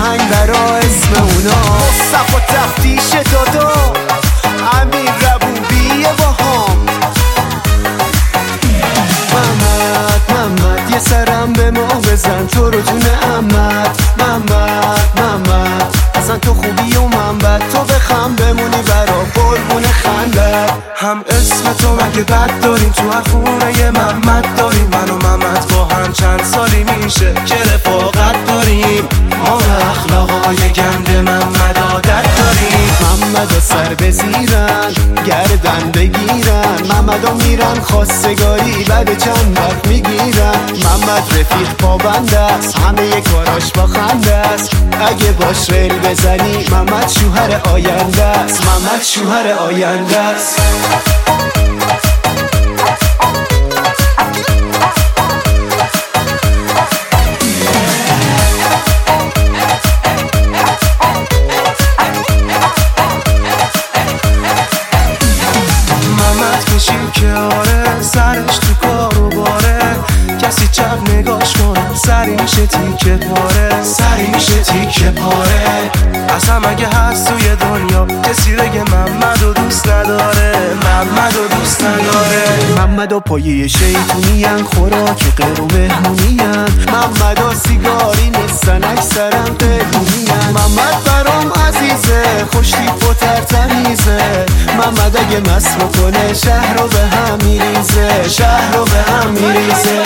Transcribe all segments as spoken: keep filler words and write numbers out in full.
آهنگ برا اسم اونا. مصطفی تفتیش دادا، امیر ربوبی باهام. محمد محمد یه سرم به ما بزن، تو رو جون عمت. محمد محمد اصلا تو خوبی و من بد، تو بخم بمونی برا قربون خندت. هم اسم تو مگه بد داریم، تو هر خونه یه محمد داریم. من و محمد با هم چند سالی میشه که رفاقت داریم. ما به اخلاقای گند محمد عادت داریم. محمد سر بزیرن گردن بگیرن، محمد میرن خواستگاری بعد چند وقت میگیرن. محمد رفیق پابند است، همه کاراش با خنده است. اگه باش ریل بزنی محمد شوهر آینده است. محمد شوهر آینده است. که آره سرش تو کارو باره، کسی چپ نگاش کنه سری میشه تیکه پاره. سری میشه تیکه پاره. اصلا مگه هست توی دنیا کسی بگه محمد و دوست نداره؟ محمد و دوست نداره. محمد و پایه شیطونین، خوراک غیر و مهمونین. محمد و سیگاری نیستن اکثرم قیدونین. محمد برام عزیزه، خوش تیپ و ترتمیزه. محمد اگه مست بکنه شهر رو به هم میریزه. شهر رو به هم میریزه.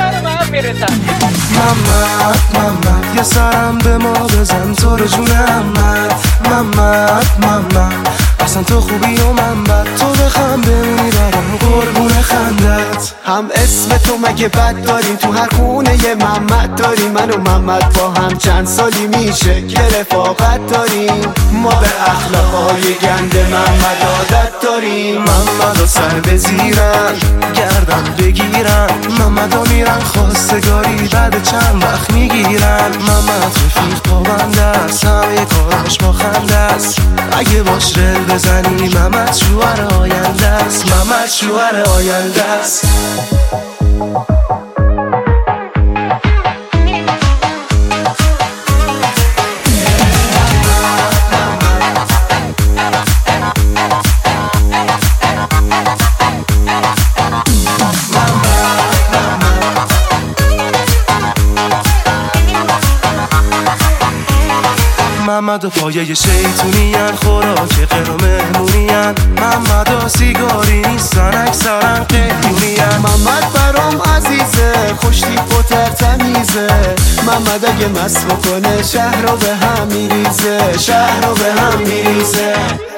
محمد محمد یه سرم به ما بزن، تو رو جون محمد. محمد محمد اصلا تو خوبی و من بد، تو بخم بمونی برام قربون خندت. هم اسم تو مگه بد داریم، تو هر خونه یه محمد داریم. من و محمد با هم چند سالی میشه که رفاقت داریم. ما به اخلاقای گند محمد عادت داریم. محمد و سر بزیرن گردن بگیرن، محمد ها میرن خواستگاری بعد چند وقت میگیرن. محمد رفیق پابنده است، همه کاراش با خنده است. اگه باش رل بزنی محمد شوهر آینده است. محمد شوهر آینده است. محمد و پایه شیطونین، خوراک غیر و مهمونین. محمد و سیگاری نیستن اکثرن قیدونین. محمد برام عزیزه، خوش تیپ و ترتمیزه. محمد اگه مست بکنه شهر رو به هم میریزه. شهر رو به هم میریزه.